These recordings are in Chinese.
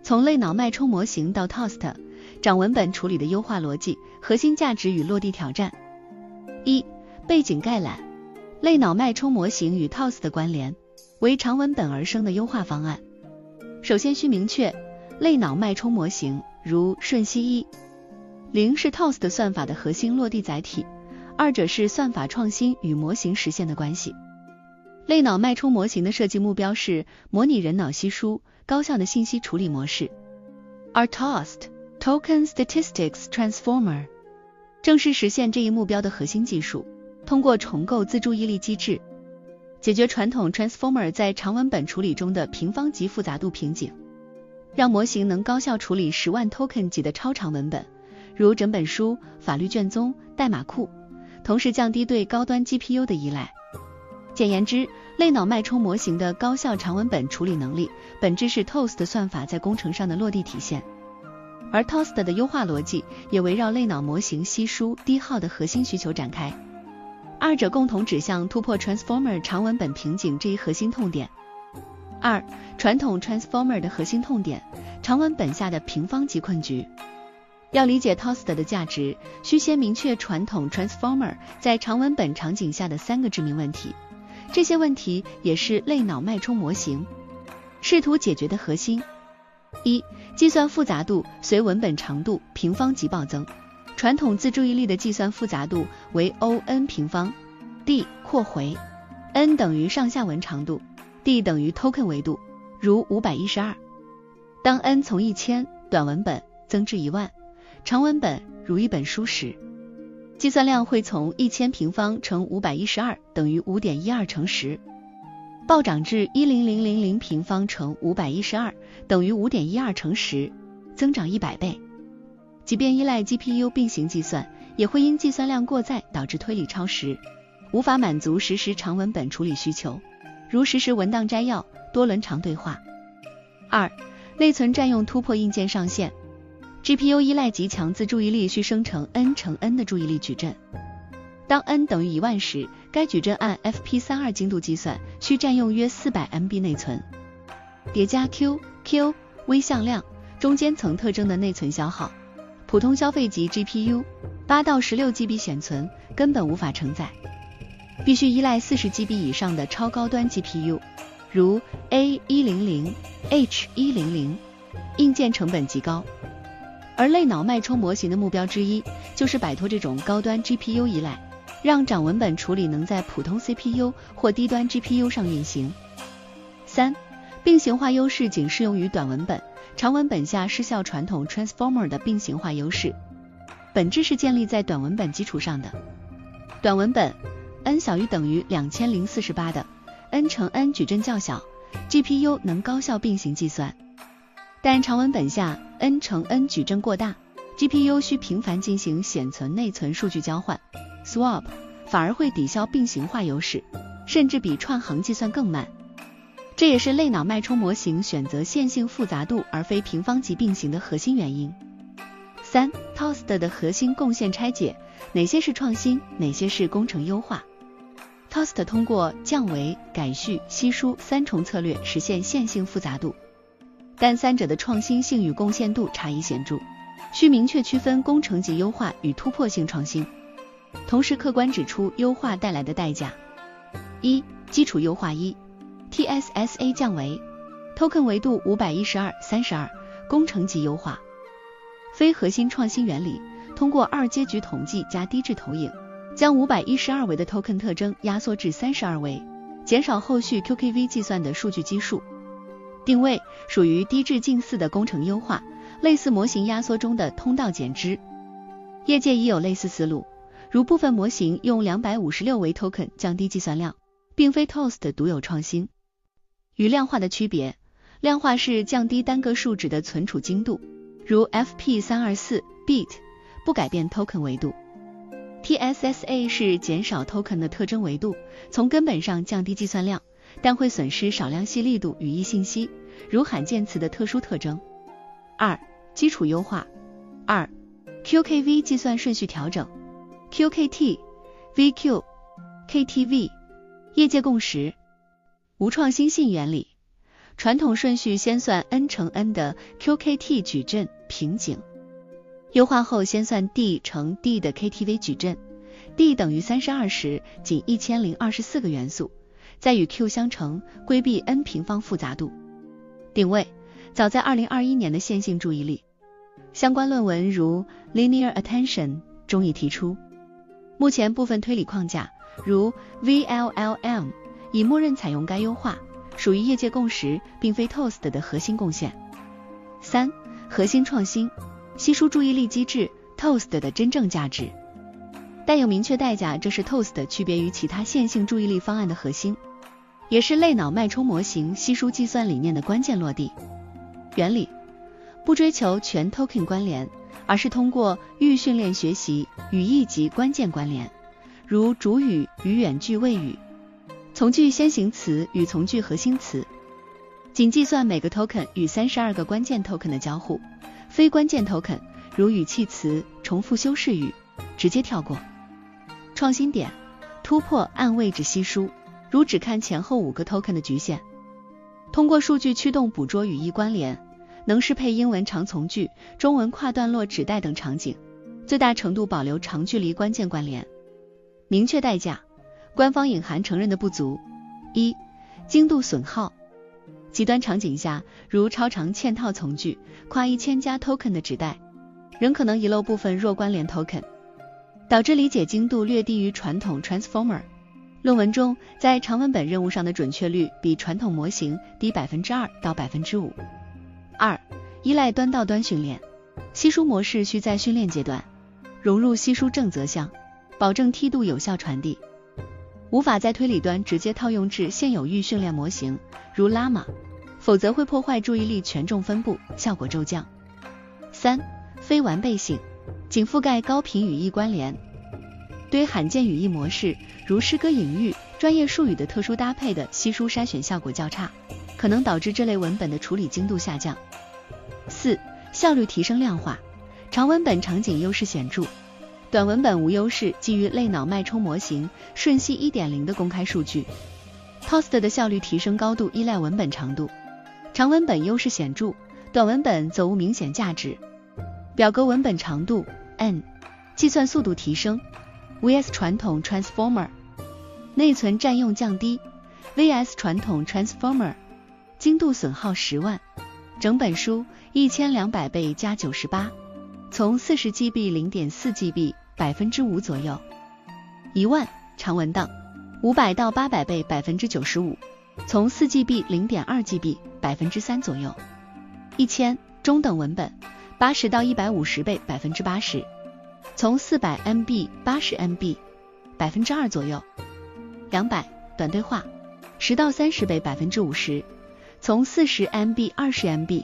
从类脑脉冲模型到 TOST， 长文本处理的优化逻辑、核心价值与落地挑战。一、背景概览。类脑脉冲模型与 TOST 的关联，为长文本而生的优化方案。首先需明确，类脑脉冲模型如瞬息1.0是 TOST 算法的核心落地载体，二者是算法创新与模型实现的关系。类脑脉冲模型的设计目标是模拟人脑吸收、高效的信息处理模式，而 TOST Token Statistics Transformer 正是实现这一目标的核心技术。通过重构自注意力机制，解决传统 Transformer 在长文本处理中的平方级复杂度瓶颈，让模型能高效处理10万 token 级的超长文本，如整本书、法律卷宗、代码库，同时降低对高端 GPU 的依赖。简言之，类脑脉冲模型的高效长文本处理能力，本质是 TOST 算法在工程上的落地体现。而 TOST 的优化逻辑也围绕类脑模型稀疏低耗的核心需求展开，二者共同指向突破 Transformer 长文本瓶颈这一核心痛点。二、传统 Transformer 的核心痛点，长文本下的平方级困局。要理解 TOST 的价值，需先明确传统 Transformer 在长文本场景下的3个致命问题，这些问题也是类脑脉冲模型试图解决的核心。一、计算复杂度随文本长度平方级暴增。传统自注意力的计算复杂度为 O(n) 平方 d 括回 n 等于上下文长度 d 等于 token 维度，如512。当 n 从1000短文本增至10000长文本如一本书时，计算量会从1000平方乘512等于 5.12 乘10暴涨至10000平方乘512等于 5.12 乘10，增长100倍。即便依赖 GPU 并行计算，也会因计算量过载导致推理超时，无法满足实时长文本处理需求，如实时文档摘要、多轮长对话。二、内存占用突破硬件上限。GPU 依赖极强自注意力需生成 n 乘 n 的注意力矩阵。当 n 等于10000时，该矩阵按 FP32 精度计算，需占用约400 MB 内存。叠加 Q、微向量、中间层特征的内存消耗，普通消费级 GPU 8到16 GB 显存根本无法承载，必须依赖40 GB 以上的超高端 GPU， 如 A100、H100， 硬件成本极高。而类脑脉冲模型的目标之一，就是摆脱这种高端 GPU 依赖，让长文本处理能在普通 CPU 或低端 GPU 上运行。三、并行化优势仅适用于短文本，长文本下失效传统 Transformer 的并行化优势，本质是建立在短文本基础上的。短文本 n 小于等于2048的 n 乘 n 矩阵较小， GPU 能高效并行计算，但长文本下 n 乘 n 矩阵过大， GPU 需频繁进行显存内存数据交换 Swap， 反而会抵消并行化优势，甚至比串行计算更慢。这也是类脑脉冲模型选择线性复杂度而非平方级并行的核心原因。三、TOST 的核心贡献拆解，哪些是创新，哪些是工程优化。TOST 通过降维、改序、稀疏3重策略实现线性复杂度，但三者的创新性与贡献度差异显著，需明确区分工程级优化与突破性创新，同时客观指出优化带来的代价。一、基础优化。一、TSSA 降维 Token 维度512/32，工程级优化。非核心创新原理，通过二阶局统计加低质投影，将512维的 Token 特征压缩至32维，减少后续 QKV 计算的数据基数。定位属于低质近似的工程优化，类似模型压缩中的通道减支。业界已有类似思路，如部分模型用256维 Token 降低计算量，并非 TOST 独有创新。与量化的区别，量化是降低单个数值的存储精度，如 FP324 bit， 不改变 token 维度。TSSA 是减少 token 的特征维度，从根本上降低计算量，但会损失少量细粒度语义信息，如罕见词的特殊特征。二、基础优化。二、QKV 计算顺序调整 QKT、VQ、KTV， 业界共识。无创新性原理， 传统顺序先算 n 乘 n 的 QKT 矩阵平井，优化后先算 d 乘 d 的 KTV 矩阵， d 等于32时仅1024个元素，再与 q 相乘，规避 n 平方复杂度。定位早在2021年的线性注意力，相关论文如 Linear Attention 中已提出。目前部分推理框架如 VLLM 已默认采用该优化，属于业界共识，并非 Toast 的核心贡献。3. 核心创新，稀疏注意力机制 Toast 的真正价值。带有明确代价，这是 Toast 区别于其他线性注意力方案的核心，也是类脑脉冲模型稀疏计算理念的关键落地。原理不追求全 token 关联，而是通过预训练学习语义及关键关联，如主语与远距谓语，从句先行词与从句核心词，仅计算每个 token 与32个关键 token 的交互，非关键 token 如语气词、重复修饰语直接跳过。创新点突破按位置稀疏，如只看前后5个 token 的局限，通过数据驱动捕捉语义关联，能适配英文长从句、中文跨段落指代等场景，最大程度保留长距离关键关联。明确代价，官方隐含承认的不足。1. 精度损耗，极端场景下，如超长嵌套从句、跨1000加 token 的指代，仍可能遗漏部分弱关联 token， 导致理解精度略低于传统 transformer。 论文中，在长文本任务上的准确率比传统模型低 2% 到 5%。 2. 依赖端到端训练，稀疏模式需在训练阶段融入稀疏正则项，保证梯度有效传递，无法在推理端直接套用至现有预训练模型，如 Llama， 否则会破坏注意力权重分布，效果骤降。 3. 非完备性，仅覆盖高频语义关联，对罕见语义模式如诗歌隐喻、专业术语的特殊搭配的稀疏筛选效果较差，可能导致这类文本的处理精度下降。 4. 效率提升量化，长文本场景优势显著，短文本无优势，基于类脑脉冲模型瞬息 1.0 的公开数据。 Toast 的效率提升高度依赖文本长度，长文本优势显著，短文本则无明显价值。表格文本长度 n， 计算速度提升 vs 传统 transformer， 内存占用降低 vs 传统 transformer， 精度损耗10万，整本书1200倍加98，从40 GB 0.4 GB 5% 左右，1万长文档500到800倍 95%， 从4 GB 0.2 GB 3% 左右，1000中等文本80到150倍 80%， 从400 MB 80 MB 2% 左右，200短对话10到30倍 50%， 从40 MB 20 MB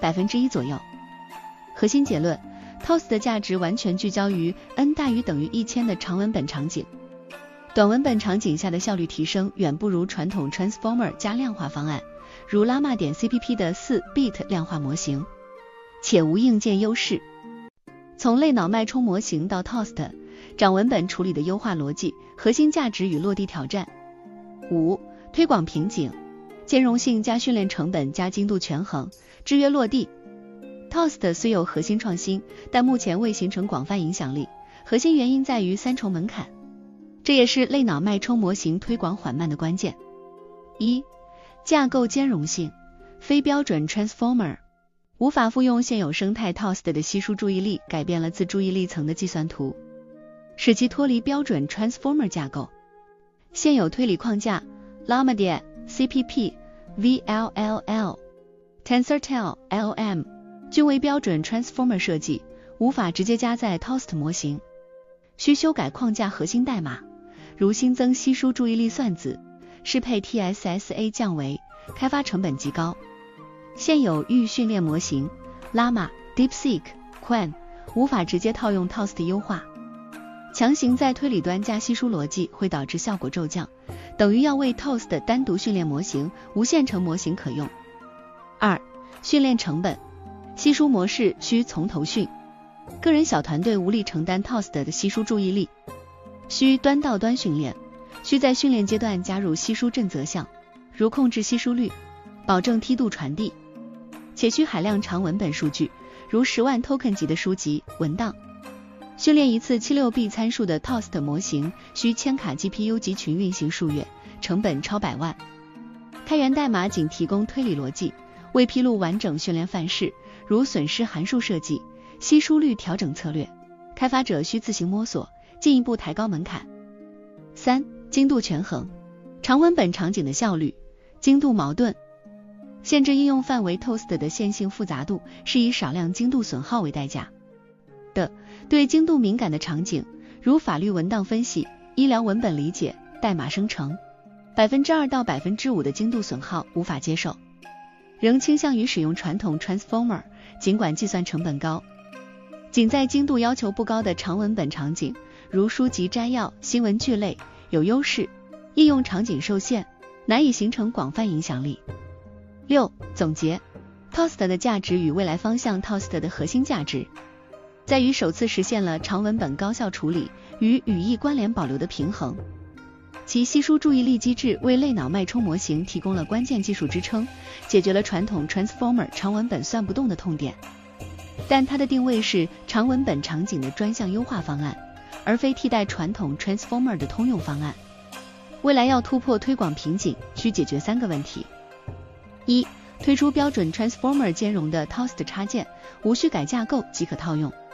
1% 左右。核心结论， Toast 的价值完全聚焦于 n 大于等于1000的长文本场景，短文本场景下的效率提升远不如传统 Transformer 加量化方案，如 Llama.cpp 的4-bit 量化模型，且无硬件优势。从类脑脉冲模型到 Toast， 长文本处理的优化逻辑、核心价值与落地挑战。5. 推广瓶颈，兼容性加训练成本加精度权衡，制约落地。Toast 虽有核心创新，但目前未形成广泛影响力，核心原因在于3重门槛，这也是类脑脉冲模型推广缓慢的关键。1. 架构兼容性，非标准 Transformer， 无法复用现有生态 Toast 的稀疏注意力，改变了自注意力层的计算图，使其脱离标准 Transformer 架构。现有推理框架 Llama.cpp、VLLL、TensorTale LM均为标准 Transformer 设计，无法直接加载 Toast 模型，需修改框架核心代码，如新增稀疏注意力算子，适配 TSSA 降维，开发成本极高。现有预训练模型 Llama、DeepSeek、Qwen 无法直接套用 Toast 优化，强行在推理端加稀疏逻辑会导致效果骤降，等于要为 Toast 单独训练模型，无现成模型可用。2. 训练成本，稀疏模式需从头训，个人小团队无力承担 Toast 的稀疏注意力，需端到端训练，需在训练阶段加入稀疏正则项，如控制稀疏率， 保证梯度传递，且需海量长文本数据，如10万 token 级的书籍、文档。训练一次 76B 参数的 Toast 模型需千卡 GPU 集群运行数月，成本超100万。开源代码仅提供推理逻辑，未披露完整训练范式，如损失函数设计、稀疏率调整策略，开发者需自行摸索，进一步抬高门槛。3. 精度权衡，长文本场景的效率、精度矛盾。限制应用范围 Toast 的线性复杂度是以少量精度损耗为代价的。对精度敏感的场景，如法律文档分析、医疗文本理解、代码生成，2%到5%的精度损耗无法接受，仍倾向于使用传统 Transformer， 尽管计算成本高。仅在精度要求不高的长文本场景，如书籍摘要、新闻句类有优势，应用场景受限，难以形成广泛影响力。6. 总结 Toast 的价值与未来方向。 Toast 的核心价值在于首次实现了长文本高效处理与语义关联保留的平衡，其稀疏注意力机制为类脑脉冲模型提供了关键技术支撑，解决了传统 Transformer 长文本算不动的痛点。但它的定位是长文本场景的专项优化方案，而非替代传统 Transformer 的通用方案。未来要突破推广瓶颈，需解决3个问题。1. 推出标准 Transformer 兼容的 Toast 插件，无需改架构即可套用。